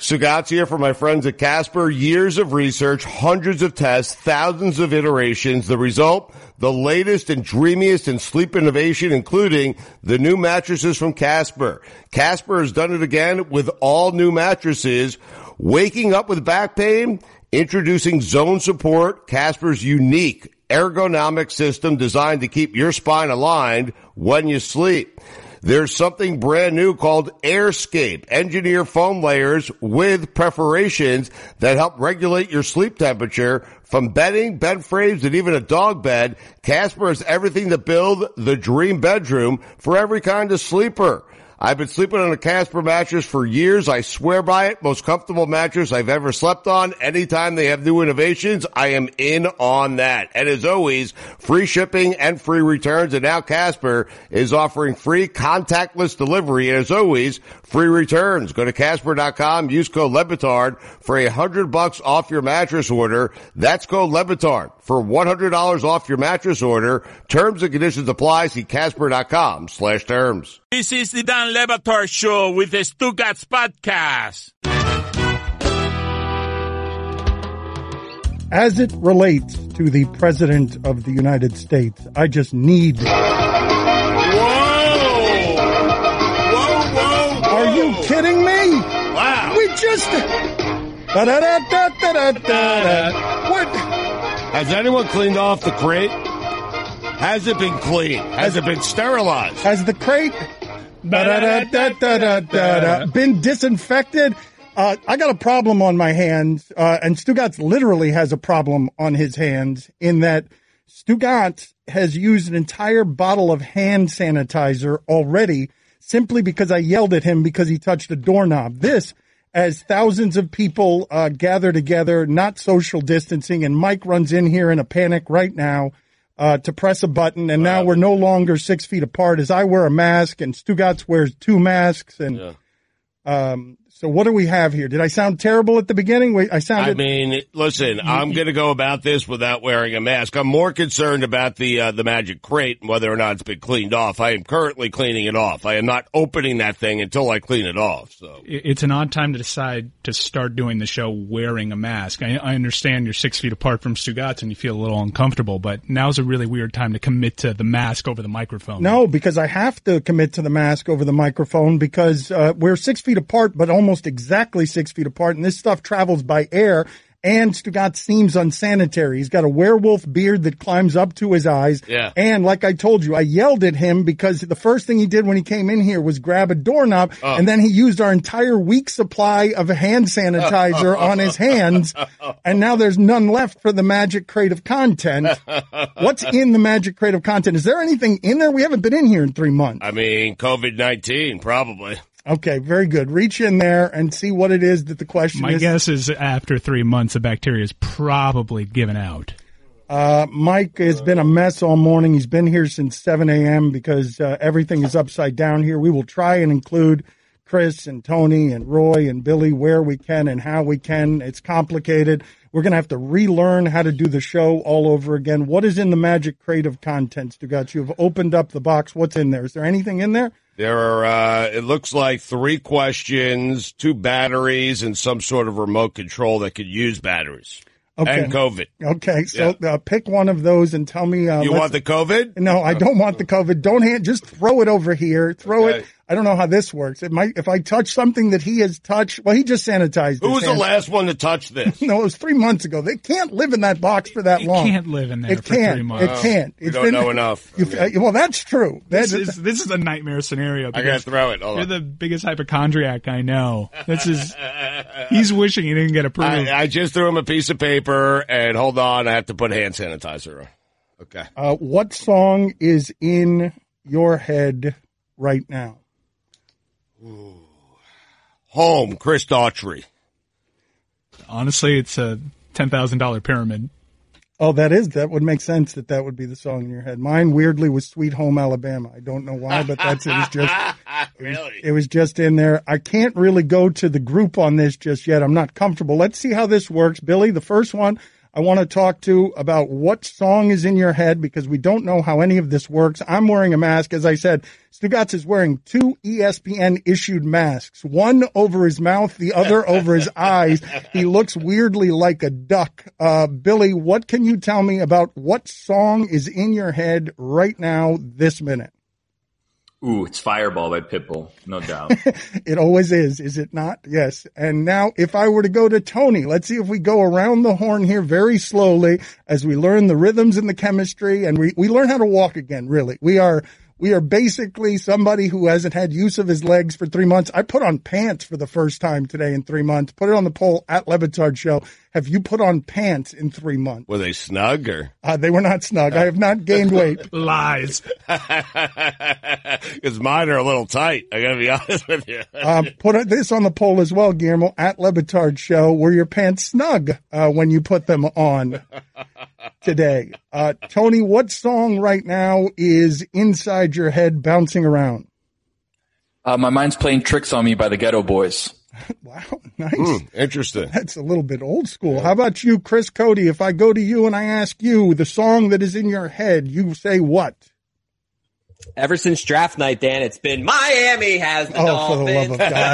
Sugats here for my friends at Casper. Years of research, hundreds of tests, thousands of iterations. The result, the latest and dreamiest in sleep innovation, including the new mattresses from Casper. Casper has done it again with all new mattresses. Waking up with back pain? Introducing Zone Support, Casper's unique ergonomic system designed to keep your spine aligned when you sleep. There's something brand new called AirScape, engineer foam layers with perforations that help regulate your sleep temperature. From bedding, bed frames, and even a dog bed, Casper has everything to build the dream bedroom for every kind of sleeper. I've been sleeping on a Casper mattress for years. I swear by it. Most comfortable mattress I've ever slept on. Anytime they have new innovations, I am in on that. And as always, free shipping and free returns. And now Casper is offering free contactless delivery. And as always, free returns. Go to Casper.com. Use code LeBatard for $100 off your mattress order. That's code LeBatard for $100 off your mattress order. Terms and conditions apply. See Casper.com/terms. This is the Dan Le Batard Show with the Stugats Podcast. As it relates to the President of the United States, I just need... Whoa! Are you kidding me? Wow. We just... What? Has anyone cleaned off the crate? Has it been cleaned? Has it been sterilized? Has the crate... been disinfected? I got a problem on my hands, and Stugats literally has a problem on his hands in that Stugats has used an entire bottle of hand sanitizer already simply because I yelled at him because he touched a doorknob. This, as thousands of people gather together, not social distancing, and Mike runs in here in a panic right now to press a button, and now we're no longer 6 feet apart as I wear a mask and Stugats wears two masks. And so what do we have here? Did I sound terrible at the beginning? I mean, listen, I'm going to go about this without wearing a mask. I'm more concerned about the magic crate and whether or not it's been cleaned off. I am currently cleaning it off. I am not opening that thing until I clean it off. So it's an odd time to decide to start doing the show wearing a mask. I understand you're 6 feet apart from Stugats and you feel a little uncomfortable, but now's a really weird time to commit to the mask over the microphone. No, because I have to commit to the mask over the microphone because we're 6 feet apart, but almost exactly 6 feet apart, and this stuff travels by air, and Stugats seems unsanitary. He's got a werewolf beard that climbs up to his eyes, and like I told you, I yelled at him because the first thing he did when he came in here was grab a doorknob, and then he used our entire week's supply of hand sanitizer on his hands, and now there's none left for the Magic Crate of Content. What's in the Magic Crate of Content? Is there anything in there? We haven't been in here in 3 months. I mean, COVID-19, probably. Okay, very good. Reach in there and see what it is that the question is. My guess is after 3 months, the bacteria is probably given out. Mike has been a mess all morning. He's been here since 7 a.m. because everything is upside down here. We will try and include Chris and Tony and Roy and Billy where we can and how we can. It's complicated. We're going to have to relearn how to do the show all over again. What is in the Magic Crate of Content, Stugats? You've opened up the box. What's in there? Is there anything in there? There are, it looks like 3 questions, 2 batteries, and some sort of remote control that could use batteries. Okay. And COVID. Okay, so pick one of those and tell me. You want the COVID? No, I don't want the COVID. Just throw it over here. Throw it. I don't know how this works. It might, if I touch something that he has touched, well, he just sanitized. Who was the last one to touch this? No, it was 3 months ago. They can't live in that box for that long. It can't live in there for 3 months. It can't. You don't know enough. Well, that's true. This is a nightmare scenario. I gotta throw it. You're the biggest hypochondriac I know. He's wishing he didn't get approved. I just threw him a piece of paper, and hold on, I have to put hand sanitizer on. Okay. What song is in your head right now? Ooh. Home, Chris Daughtry. Honestly, it's a $10,000 pyramid. Oh, that would make sense that would be the song in your head. Mine, weirdly, was Sweet Home Alabama. I don't know why, but it was just in there. I can't really go to the group on this just yet. I'm not comfortable. Let's see how this works. Billy, the first one, I want to talk to about what song is in your head because we don't know how any of this works. I'm wearing a mask. As I said, Stugotz is wearing 2 ESPN issued masks, one over his mouth, the other over his eyes. He looks weirdly like a duck. Billy, what can you tell me about what song is in your head right now, this minute? Ooh, it's Fireball by Pitbull, no doubt. It always is it not? Yes. And now if I were to go to Tony, let's see if we go around the horn here very slowly as we learn the rhythms and the chemistry and we learn how to walk again, really. We are basically somebody who hasn't had use of his legs for 3 months. I put on pants for the first time today in 3 months. Put it on the poll at Le Batard Show. Have you put on pants in 3 months? Were they snug or? They were not snug. I have not gained weight. Lies. Because mine are a little tight. I gotta be honest with you. Put this on the poll as well, Guillermo, at Le Batard Show. Were your pants snug when you put them on today? Tony, what song right now is inside your head bouncing around? My mind's playing tricks on me by the Ghetto Boys. Wow, nice. Interesting. That's a little bit old school. How about you, Chris Cody? If I go to you and I ask you the song that is in your head, you say what? Ever since draft night, Dan, it's been Miami has the Dolphins. For the love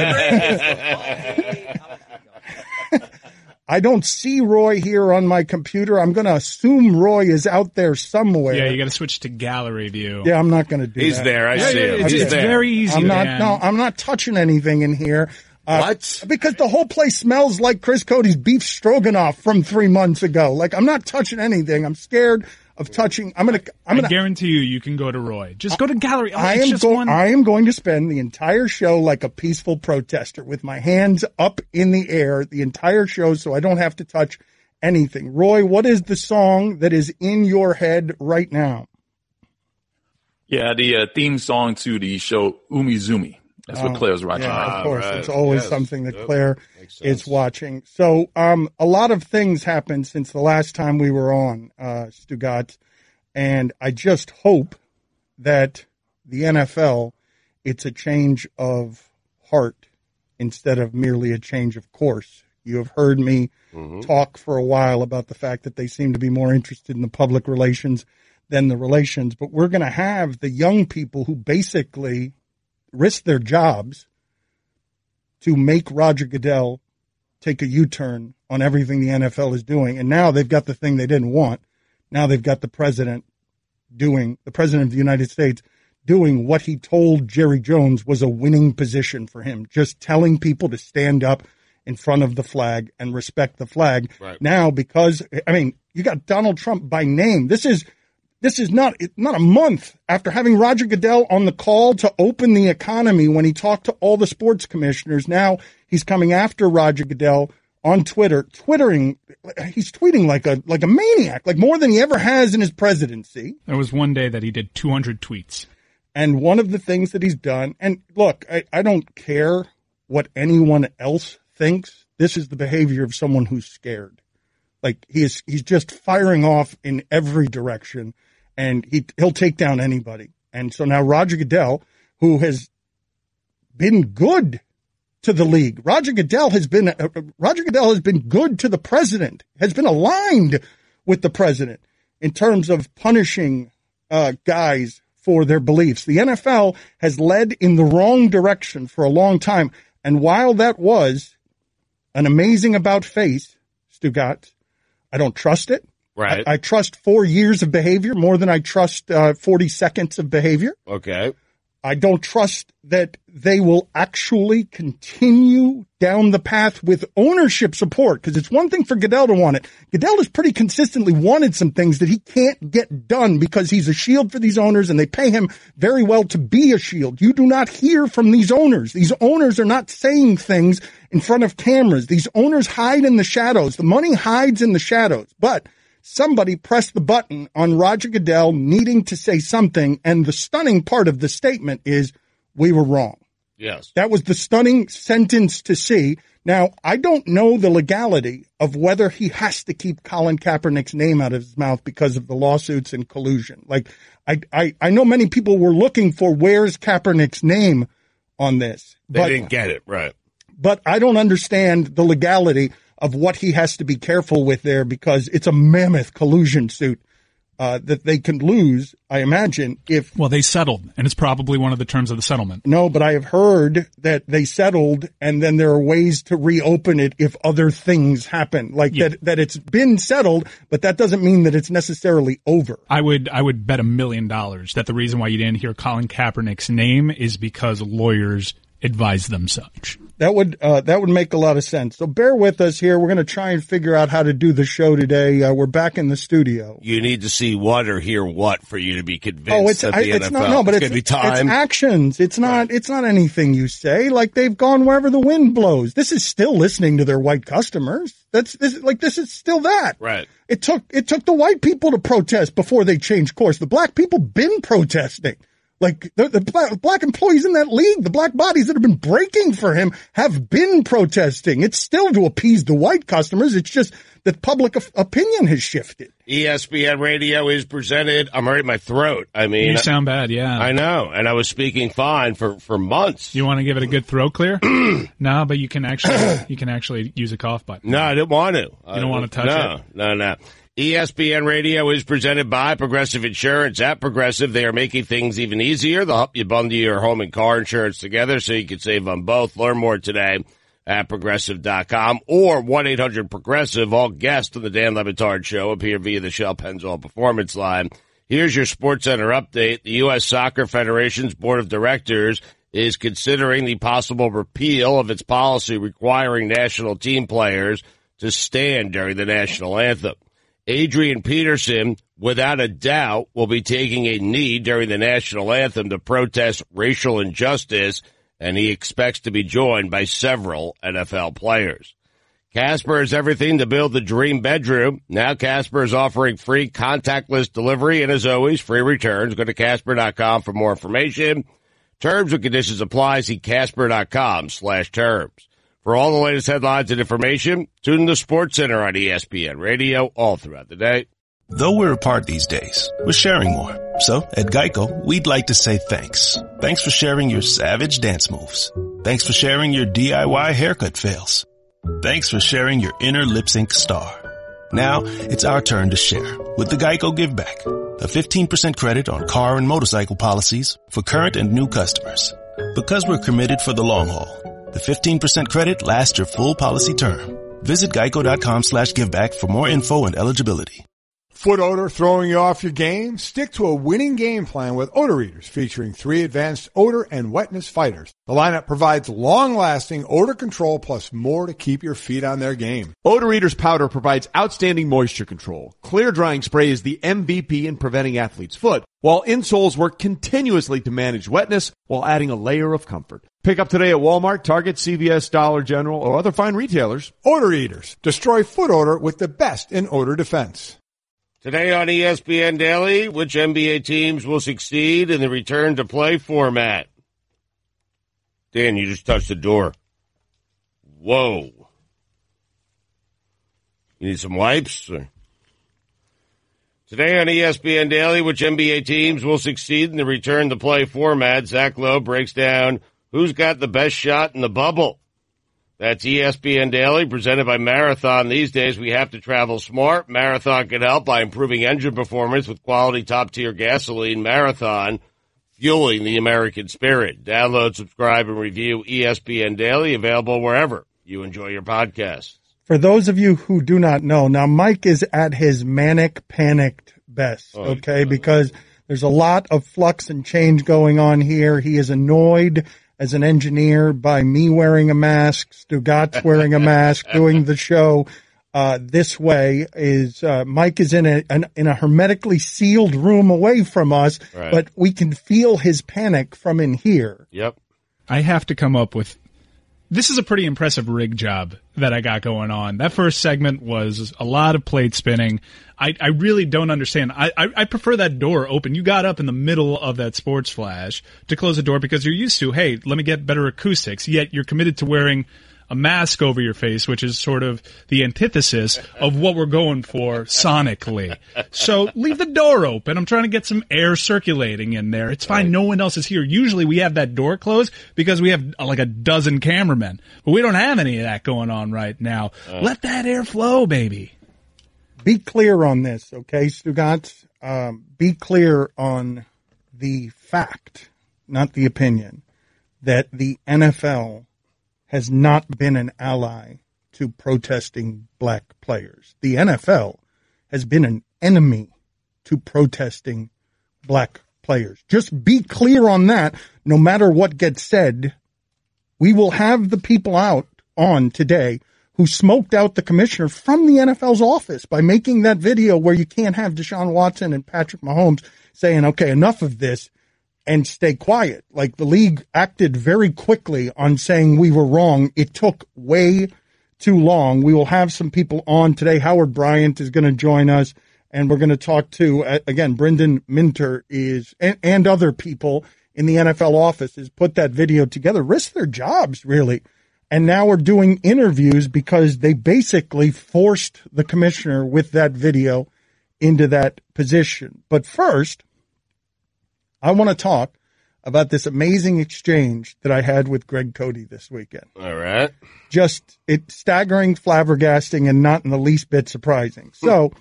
of God. I don't see Roy here on my computer. I'm going to assume Roy is out there somewhere. Yeah, you got to switch to gallery view. Yeah, I'm not going to do that. He's there. I see him. It's very easy. I'm not touching anything in here. What? Because the whole place smells like Chris Cody's beef stroganoff from 3 months ago. Like, I'm not touching anything. I'm scared of touching. I guarantee you can go to Roy. Just go to gallery. I am going to spend the entire show like a peaceful protester with my hands up in the air the entire show so I don't have to touch anything. Roy, what is the song that is in your head right now? Yeah, the theme song to the show Umizoomi. That's what Claire's watching. Yeah, of course. Right. It's always something that Claire is watching. So a lot of things happened since the last time we were on, Stugotz, and I just hope that the NFL, it's a change of heart instead of merely a change of course. You have heard me talk for a while about the fact that they seem to be more interested in the public relations than the relations, but we're going to have the young people who basically risk their jobs to make Roger Goodell take a U-turn on everything the NFL is doing. And now they've got the thing they didn't want. Now they've got the president of the United States doing what he told Jerry Jones was a winning position for him, just telling people to stand up in front of the flag and respect the flag. Right. Now, because, you got Donald Trump by name. This is not a month after having Roger Goodell on the call to open the economy when he talked to all the sports commissioners. Now he's coming after Roger Goodell on Twitter, he's tweeting like a maniac, like more than he ever has in his presidency. There was one day that he did 200 tweets. And one of the things that he's done, and look, I don't care what anyone else thinks. This is the behavior of someone who's scared. Like he's just firing off in every direction. And he'll take down anybody. And so now Roger Goodell, who has been good to the league, Roger Goodell has been good to the president, has been aligned with the president in terms of punishing guys for their beliefs. The NFL has led in the wrong direction for a long time. And while that was an amazing about face, Stugotz, I don't trust it. Right. I trust 4 years of behavior more than I trust 40 seconds of behavior. Okay. I don't trust that they will actually continue down the path with ownership support, because it's one thing for Goodell to want it. Goodell has pretty consistently wanted some things that he can't get done because he's a shield for these owners and they pay him very well to be a shield. You do not hear from these owners. These owners are not saying things in front of cameras. These owners hide in the shadows. The money hides in the shadows. But somebody pressed the button on Roger Goodell needing to say something, and the stunning part of the statement is, we were wrong. Yes. That was the stunning sentence to see. Now, I don't know the legality of whether he has to keep Colin Kaepernick's name out of his mouth because of the lawsuits and collusion. Like, I know many people were looking for where's Kaepernick's name on this. They didn't get it, right. But I don't understand the legality of what he has to be careful with there, because it's a mammoth collusion suit that they can lose, I imagine, if... Well, they settled, and it's probably one of the terms of the settlement. No, but I have heard that they settled, and then there are ways to reopen it if other things happen. Like that it's been settled, but that doesn't mean that it's necessarily over. I would bet $1 million that the reason why you didn't hear Colin Kaepernick's name is because lawyers advise them such. That would make a lot of sense. So bear with us here. We're going to try and figure out how to do the show today. We're back in the studio. You need to see what or hear what for you to be convinced that the NFL it's not. No, but it's going to be time. It's actions. It's not. Right. It's not anything you say. Like they've gone wherever the wind blows. This is still listening to their white customers. This is still that. Right. It took the white people to protest before they changed course. The black people been protesting. Like the black employees in that league, the black bodies that have been breaking for him have been protesting. It's still to appease the white customers. It's just that public opinion has shifted. ESPN Radio is presented. I'm hurting my throat. I mean, you sound bad. Yeah, I know. And I was speaking fine for months. You want to give it a good throat clear? No, but you can actually use a cough button. No, I didn't want to. You don't want to touch it? No. ESPN Radio is presented by Progressive Insurance. At Progressive, they are making things even easier. They'll help you bundle your home and car insurance together so you can save on both. Learn more today at Progressive.com or 1-800-PROGRESSIVE. All guests on the Dan Le Batard Show appear via the Shell Pennzoil Performance Line. Here's your SportsCenter update. The U.S. Soccer Federation's Board of Directors is considering the possible repeal of its policy requiring national team players to stand during the national anthem. Adrian Peterson, without a doubt, will be taking a knee during the national anthem to protest racial injustice, and he expects to be joined by several NFL players. Casper has everything to build the dream bedroom. Now Casper is offering free contactless delivery and, as always, free returns. Go to Casper.com for more information. Terms and conditions apply. See Casper.com/terms. For all the latest headlines and information, tune in to SportsCenter on ESPN Radio all throughout the day. Though we're apart these days, we're sharing more. So, at Geico, we'd like to say thanks. Thanks for sharing your savage dance moves. Thanks for sharing your DIY haircut fails. Thanks for sharing your inner lip sync star. Now, it's our turn to share with the Geico Give Back, a 15% credit on car and motorcycle policies for current and new customers. Because we're committed for the long haul, the 15% credit lasts your full policy term. Visit geico.com/giveback for more info and eligibility. Foot odor throwing you off your game? Stick to a winning game plan with Odor Eaters, featuring 3 advanced odor and wetness fighters. The lineup provides long-lasting odor control plus more to keep your feet on their game. Odor Eaters powder provides outstanding moisture control. Clear drying spray is the MVP in preventing athlete's foot, while insoles work continuously to manage wetness while adding a layer of comfort. Pick up today at Walmart, Target, CVS, Dollar General, or other fine retailers. Odor Eaters. Destroy foot odor with the best in odor defense. Today on ESPN Daily, which NBA teams will succeed in the return-to-play format? Dan, you just touched the door. Whoa. You need some wipes? Or? Today on ESPN Daily, which NBA teams will succeed in the return-to-play format? Zach Lowe breaks down who's got the best shot in the bubble. That's ESPN Daily, presented by Marathon. These days, we have to travel smart. Marathon can help by improving engine performance with quality top-tier gasoline. Marathon, fueling the American spirit. Download, subscribe, and review ESPN Daily, available wherever you enjoy your podcasts. For those of you who do not know, now Mike is at his manic, panicked best, okay, because there's a lot of flux and change going on here. He is annoyed as an engineer by me wearing a mask, Stugatz wearing a mask, doing the show this way. Mike is in a hermetically sealed room away from us, right, but we can feel his panic from in here. Yep. I have to come up with, this is a pretty impressive rig job that I got going on. That first segment was a lot of plate spinning. I really don't understand. I prefer that door open. You got up in the middle of that sports flash to close the door because you're used to, hey, let me get better acoustics, yet you're committed to wearing a mask over your face, which is sort of the antithesis of what we're going for sonically. So leave the door open. I'm trying to get some air circulating in there. It's fine. No one else is here. Usually we have that door closed because we have like a dozen cameramen, but we don't have any of that going on right now. Let that air flow, baby. Be clear on this, okay, Stugotz? Be clear on the fact, not the opinion, that the NFL has not been an ally to protesting black players. The NFL has been an enemy to protesting black players. Just be clear on that. No matter what gets said, we will have the people out on today who smoked out the commissioner from the NFL's office by making that video where you can't have Deshaun Watson and Patrick Mahomes saying, okay, enough of this, and stay quiet. Like, the league acted very quickly on saying we were wrong. It took way too long. We will have some people on today. Howard Bryant is going to join us, and we're going to talk to, again, Brendan Minter is, and other people in the NFL office has put that video together, risked their jobs, really. And now we're doing interviews because they basically forced the commissioner with that video into that position. But first, I want to talk about this amazing exchange that I had with Greg Cody this weekend. All right. Just staggering, flabbergasting, and not in the least bit surprising. So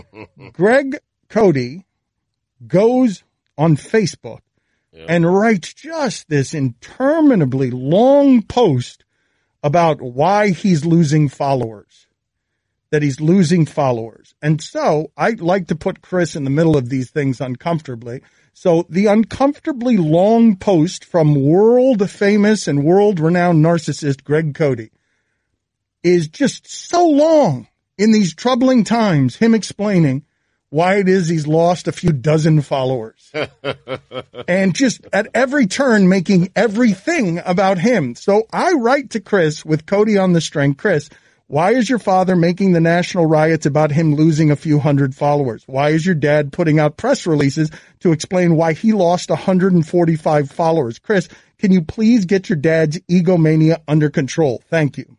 Greg Cody goes on Facebook and writes just this interminably long post about why he's losing followers, that he's losing followers. And so I like to put Chris in the middle of these things uncomfortably. So the uncomfortably long post from world famous and world renowned narcissist Greg Cody is just so long in these troubling times, him explaining why it is he's lost a few dozen followers and just at every turn making everything about him. So I write to Chris with Cody on the string. Chris, why is your father making the national riots about him losing a few hundred followers? Why is your dad putting out press releases to explain why he lost 145 followers? Chris, can you please get your dad's egomania under control? Thank you.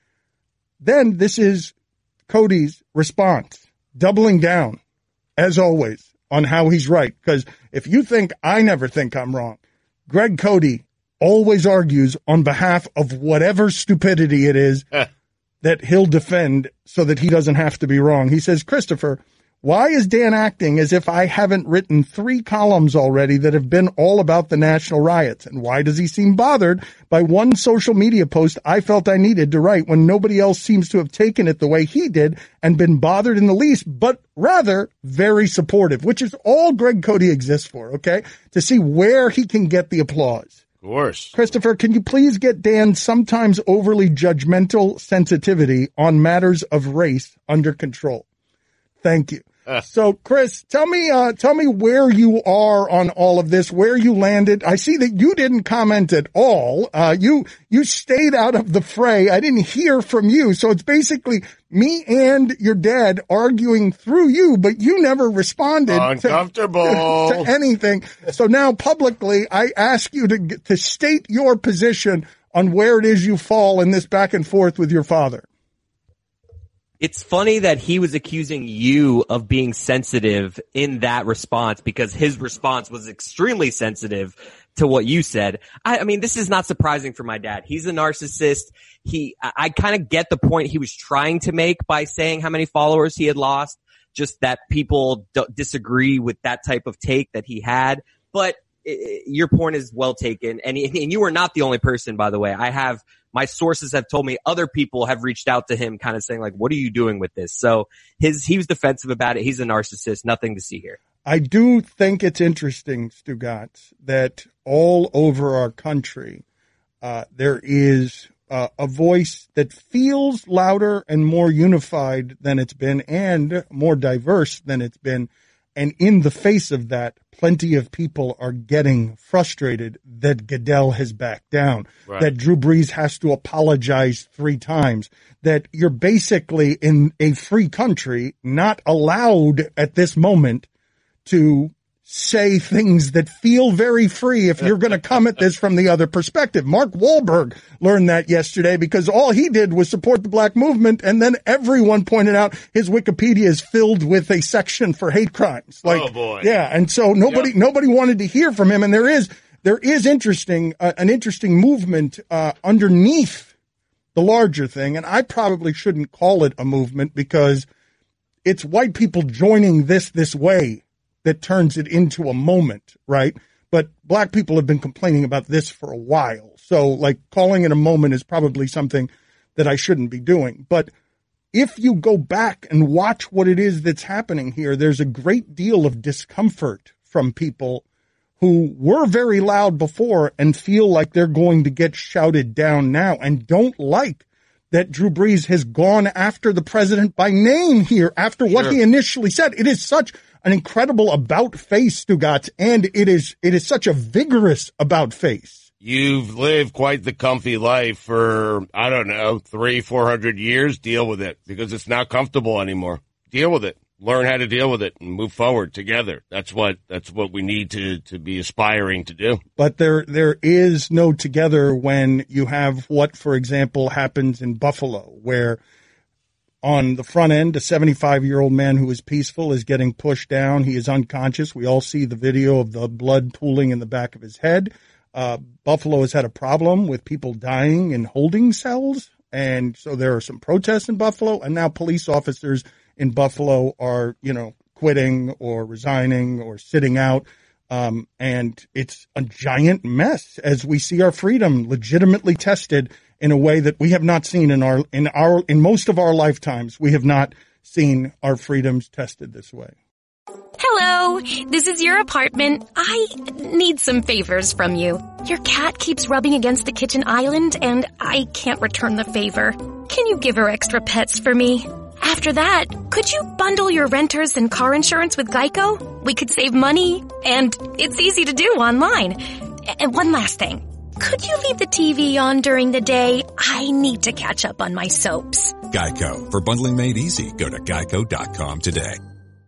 Then this is Cody's response, doubling down, as always, on how he's right. Because if you think I never think I'm wrong, Greg Cody always argues on behalf of whatever stupidity it is that he'll defend so that he doesn't have to be wrong. He says, Christopher, why is Dan acting as if I haven't written 3 columns already that have been all about the national riots? And why does he seem bothered by one social media post I felt I needed to write when nobody else seems to have taken it the way he did and been bothered in the least, but rather very supportive, which is all Greg Cody exists for, okay? To see where he can get the applause. Of course. Christopher, can you please get Dan's sometimes overly judgmental sensitivity on matters of race under control? Thank you. So, Chris, tell me where you are on all of this, where you landed. I see that you didn't comment at all. You stayed out of the fray. I didn't hear from you. So it's basically me and your dad arguing through you, but you never responded Uncomfortable. to anything. So now publicly, I ask you to state your position on where it is you fall in this back and forth with your father. It's funny that he was accusing you of being sensitive in that response because his response was extremely sensitive to what you said. I mean, this is not surprising for my dad. He's a narcissist. I kind of get the point he was trying to make by saying how many followers he had lost, just that people disagree with that type of take that he had. But your point is well taken. And you are not the only person, by the way. My sources have told me other people have reached out to him kind of saying like, what are you doing with this? So he was defensive about it. He's a narcissist. Nothing to see here. I do think it's interesting, Stugotz, that all over our country, there is a voice that feels louder and more unified than it's been and more diverse than it's been. And in the face of that, plenty of people are getting frustrated that Goodell has backed down, right, that Drew Brees has to apologize 3 times, that you're basically in a free country not allowed at this moment to say things that feel very free if you're going to come at this from the other perspective. Mark Wahlberg learned that yesterday because all he did was support the black movement, and then everyone pointed out his Wikipedia is filled with a section for hate crimes. Like, oh boy. Yeah, and so nobody wanted to hear from him, and there is an interesting movement underneath the larger thing, and I probably shouldn't call it a movement because it's white people joining this way that turns it into a moment, right? But black people have been complaining about this for a while. So, like, calling it a moment is probably something that I shouldn't be doing. But if you go back and watch what it is that's happening here, there's a great deal of discomfort from people who were very loud before and feel like they're going to get shouted down now and don't like that Drew Brees has gone after the president by name here after what he initially said. It is such an incredible about face, Stugotz, and it is such a vigorous about face. You've lived quite the comfy life for, I don't know, 300-400 years. Deal with it because it's not comfortable anymore. Deal with it. Learn how to deal with it and move forward together. That's what we need to be aspiring to do. But there is no together when you have what, for example, happens in Buffalo, where on the front end, a 75-year-old man who is peaceful is getting pushed down. He is unconscious. We all see the video of the blood pooling in the back of his head. Buffalo has had a problem with people dying in holding cells. And so there are some protests in Buffalo. And now police officers in Buffalo are, quitting or resigning or sitting out. And it's a giant mess as we see our freedom legitimately tested in a way that we have not seen in most of our lifetimes. We have not seen our freedoms tested this way. Hello, this is your apartment. I need some favors from you. Your cat keeps rubbing against the kitchen island and I can't return the favor. Can you give her extra pets for me? After that, could you bundle your renters and car insurance with Geico? We could save money, and it's easy to do online. And one last thing. Could you leave the TV on during the day? I need to catch up on my soaps. Geico. For bundling made easy, go to geico.com today.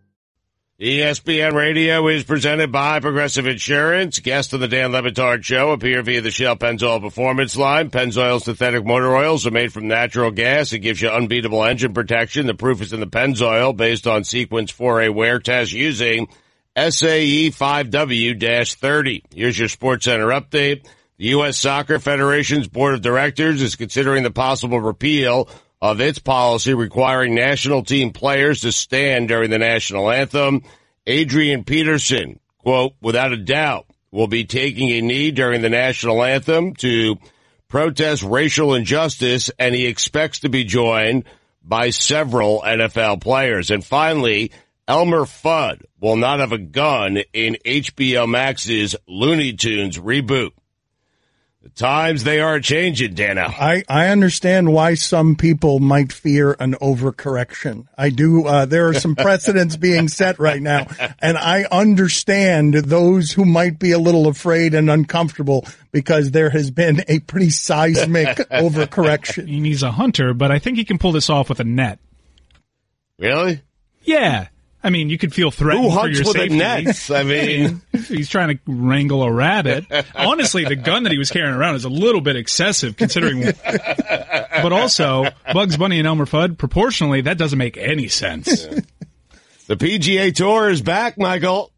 ESPN Radio is presented by Progressive Insurance. Guests of the Dan Le Batard Show appear via the Shell Pennzoil Performance line. Pennzoil synthetic motor oils are made from natural gas. It gives you unbeatable engine protection. The proof is in the Pennzoil based on Sequence 4A wear test using SAE 5W-30. Here's your SportsCenter update. The U.S. Soccer Federation's Board of Directors is considering the possible repeal of its policy requiring national team players to stand during the national anthem. Adrian Peterson, quote, without a doubt, will be taking a knee during the national anthem to protest racial injustice, and he expects to be joined by several NFL players. And finally, Elmer Fudd will not have a gun in HBO Max's Looney Tunes reboot. The times, they are changing, Dana. I understand why some people might fear an overcorrection. I do. There are some precedents being set right now, and I understand those who might be a little afraid and uncomfortable because there has been a pretty seismic overcorrection. He's a hunter, but I think he can pull this off with a net. Really? Yeah. I mean, you could feel threatened Who hunts for your with safety. a net? I mean, he's trying to wrangle a rabbit. Honestly, the gun that he was carrying around is a little bit excessive considering. But also, Bugs Bunny and Elmer Fudd, proportionally, that doesn't make any sense. Yeah. The PGA Tour is back, Michael.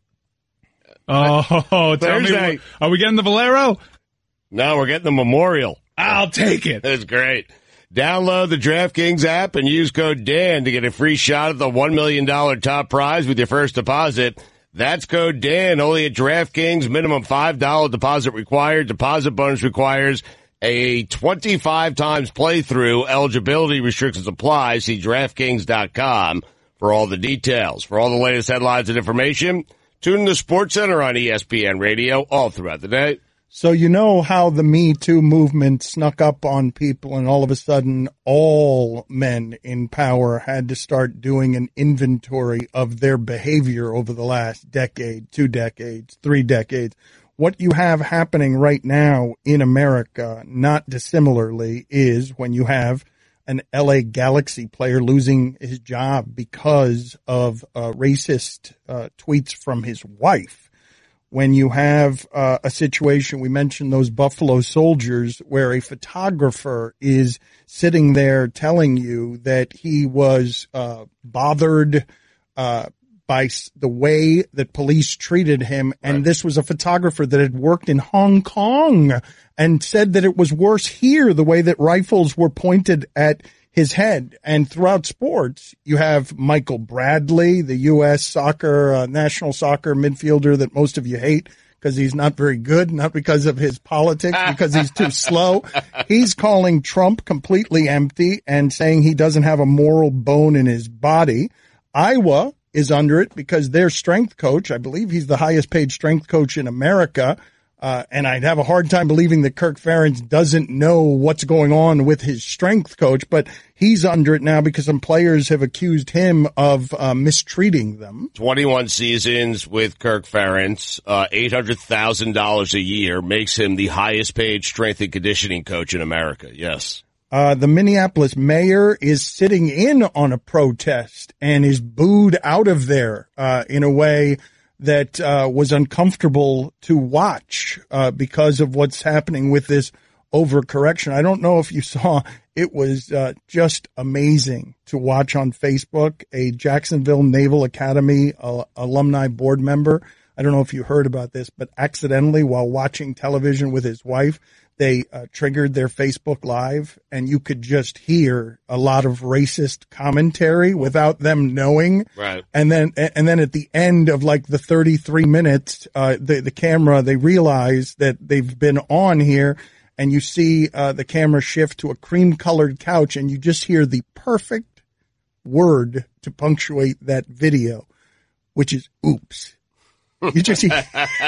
Oh, tell me, are we getting the Valero? No, we're getting the Memorial. I'll take it. That's great. Download the DraftKings app and use code Dan to get a free shot at the $1 million top prize with your first deposit. That's code Dan, only at DraftKings. Minimum $5 deposit required. Deposit bonus requires a 25 times playthrough. Eligibility restrictions apply. See DraftKings.com for all the details. For all the latest headlines and information, tune in to SportsCenter on ESPN Radio all throughout the day. So you know how the Me Too movement snuck up on people and all of a sudden all men in power had to start doing an inventory of their behavior over the last decade, 2 decades, 3 decades. What you have happening right now in America, not dissimilarly, is when you have an LA Galaxy player losing his job because of racist tweets from his wife. when you have a situation, we mentioned those Buffalo Soldiers, where a photographer is sitting there telling you that he was bothered by the way that police treated him. And this was a photographer that had worked in Hong Kong and said that it was worse here, the way that rifles were pointed at his head. And throughout sports, you have Michael Bradley, the U.S. soccer, national soccer midfielder that most of you hate because he's not very good, not because of his politics, because he's too slow. He's calling Trump completely empty and saying he doesn't have a moral bone in his body. Iowa is under it because their strength coach, I believe he's the highest paid strength coach in America, and I'd have a hard time believing that Kirk Ferentz doesn't know what's going on with his strength coach, but he's under it now because some players have accused him of mistreating them. 21 seasons with Kirk Ferentz, $800,000 a year makes him the highest paid strength and conditioning coach in America. Yes. The Minneapolis mayor is sitting in on a protest and is booed out of there in a way that was uncomfortable to watch because of what's happening with this overcorrection. I don't know if you saw, it was just amazing to watch on Facebook. A Jacksonville Naval Academy alumni board member, I don't know if you heard about this, but accidentally while watching television with his wife, they triggered their Facebook Live, and you could just hear a lot of racist commentary without them knowing. Right. And then at the end of like the 33 minutes, the camera, they realize that they've been on here, and you see the camera shift to a cream-colored couch, and you just hear the perfect word to punctuate that video, which is oops. You just hear,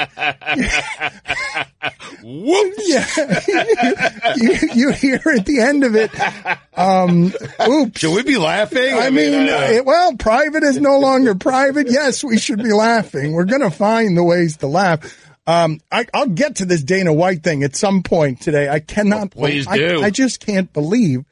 whoops. Yeah. you hear at the end of it, oops. Should we be laughing? I mean, well, private is no longer private. Yes, we should be laughing. We're going to find the ways to laugh. I'll get to this Dana White thing at some point today. I cannot. Please do. I just can't believe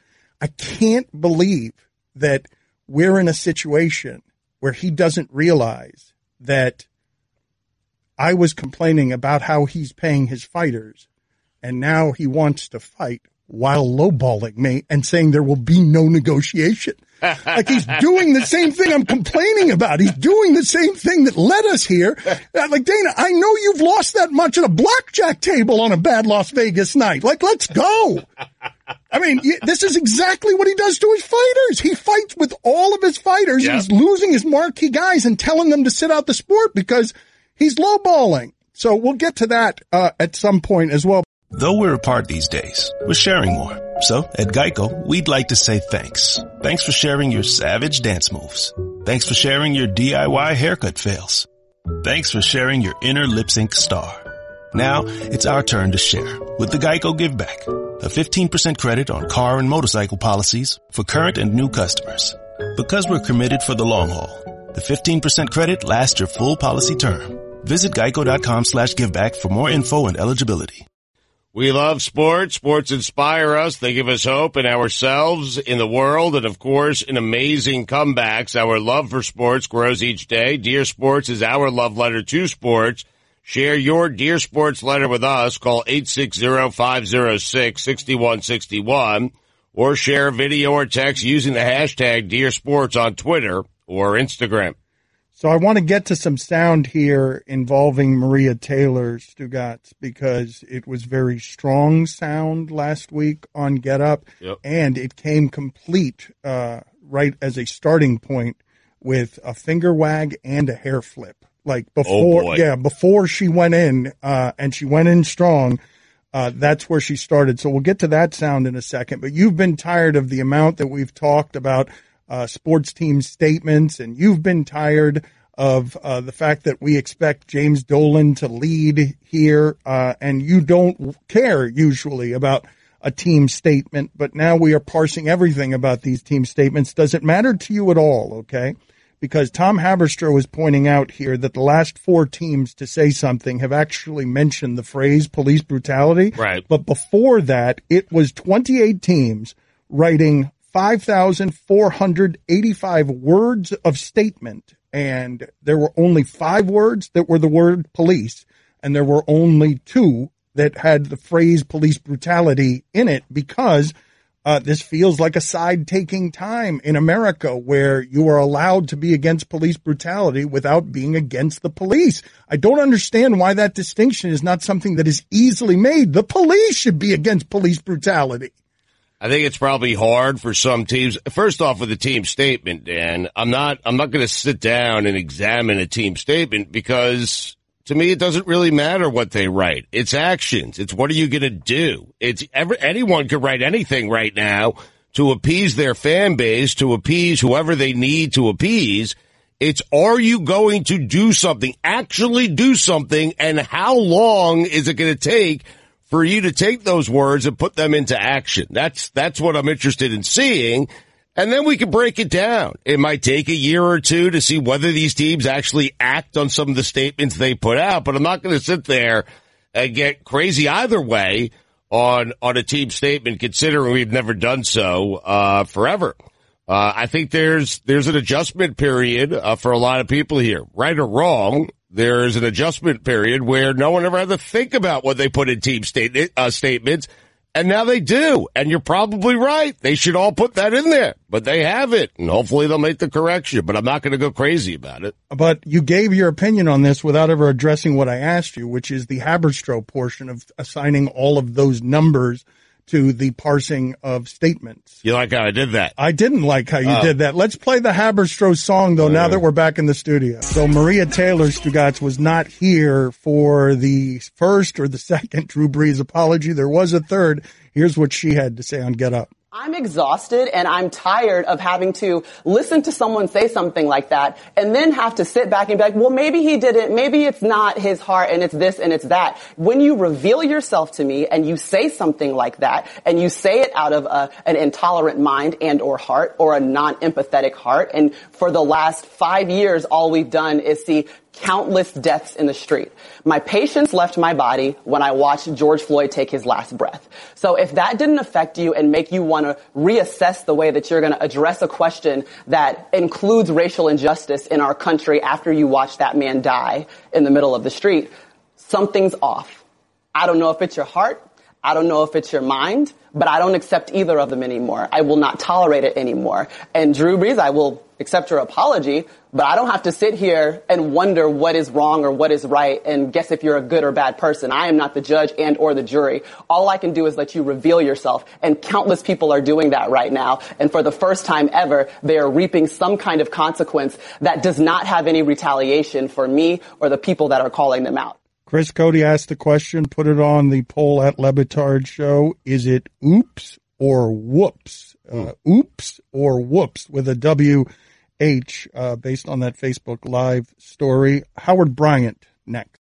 that we're in a situation where he doesn't realize that I was complaining about how he's paying his fighters, and now he wants to fight while lowballing me and saying there will be no negotiation. Like he's doing the same thing I'm complaining about. He's doing the same thing that led us here. Like, Dana, I know you've lost that much at a blackjack table on a bad Las Vegas night. Like, let's go. I mean, this is exactly what he does to his fighters. He fights with all of his fighters. Yep. He's losing his marquee guys and telling them to sit out the sport because he's lowballing. So we'll get to that at some point as well. Though we're apart these days, we're sharing more. So at Geico, we'd like to say thanks. Thanks for sharing your savage dance moves. Thanks for sharing your DIY haircut fails. Thanks for sharing your inner lip sync star. Now it's our turn to share with the Geico Give Back, a 15% credit on car and motorcycle policies for current and new customers. Because we're committed for the long haul, the 15% credit lasts your full policy term. Visit geico.com/giveback for more info and eligibility. We love sports. Sports inspire us. They give us hope in ourselves, in the world, and, of course, in amazing comebacks. Our love for sports grows each day. Dear Sports is our love letter to sports. Share your Dear Sports letter with us. Call 860-506-6161 or share video or text using the hashtag Dear Sports on Twitter or Instagram. So I want to get to some sound here involving Maria Taylor, Stugotz, because it was very strong sound last week on Get Up, and it came complete right as a starting point with a finger wag and a hair flip. Like before, before she went in, and she went in strong. That's where she started. So we'll get to that sound in a second. But you've been tired of the amount that we've talked about sports team statements, and you've been tired of the fact that we expect James Dolan to lead here, and you don't care usually about a team statement, but now we are parsing everything about these team statements. Does it matter to you at all, okay? Because Tom Haberstroh was pointing out here that the last 4 teams to say something have actually mentioned the phrase police brutality. Right. But before that, it was 28 teams writing 5,485 words of statement, and there were only 5 words that were the word police. and there were only 2 that had the phrase police brutality in it, because this feels like a side-taking time in America where you are allowed to be against police brutality without being against the police. I don't understand why that distinction is not something that is easily made. The police should be against police brutality. I think it's probably hard for some teams. First off, with the team statement, Dan, I'm not going to sit down and examine a team statement because to me, it doesn't really matter what they write. It's actions. It's what are you going to do? Anyone could write anything right now to appease their fan base, to appease whoever they need to appease. It's, are you going to do something, actually do something, and how long is it going to take for you to take those words and put them into action? That's what I'm interested in seeing. And then we can break it down. It might take a year or 2 to see whether these teams actually act on some of the statements they put out, but I'm not going to sit there and get crazy either way on a team statement, considering we've never done so forever. I think there's an adjustment period for a lot of people here. Right or wrong, there's an adjustment period where no one ever had to think about what they put in team statements. And now they do. And you're probably right. They should all put that in there. But they have it. And hopefully they'll make the correction. But I'm not going to go crazy about it. But you gave your opinion on this without ever addressing what I asked you, which is the Haberstroh portion of assigning all of those numbers to the parsing of statements. You like how I did that? I didn't like how you did that. Let's play the Haberstroh song, though, now that we're back in the studio. So Maria Taylor, Stugotz, was not here for the first or the second Drew Brees apology. There was a third. Here's what she had to say on Get Up. I'm exhausted and I'm tired of having to listen to someone say something like that and then have to sit back and be like, well, maybe he didn't. Maybe it's not his heart and it's this and it's that. When you reveal yourself to me and you say something like that and you say it out of an intolerant mind and or heart or a non-empathetic heart, and for the last 5 years, all we've done is see countless deaths in the street. My patience left my body when I watched George Floyd take his last breath. So if that didn't affect you and make you want to reassess the way that you're going to address a question that includes racial injustice in our country after you watch that man die in the middle of the street, something's off. I don't know if it's your heart. I don't know if it's your mind, but I don't accept either of them anymore. I will not tolerate it anymore. And Drew Brees, I will accept your apology, but I don't have to sit here and wonder what is wrong or what is right and guess if you're a good or bad person. I am not the judge and or the jury. All I can do is let you reveal yourself, and countless people are doing that right now. And for the first time ever, they are reaping some kind of consequence that does not have any retaliation for me or the people that are calling them out. Chris Cody asked the question, put it on the poll at Le Batard Show. Is it oops or whoops? Oops or whoops with a W-H based on that Facebook Live story. Howard Bryant next.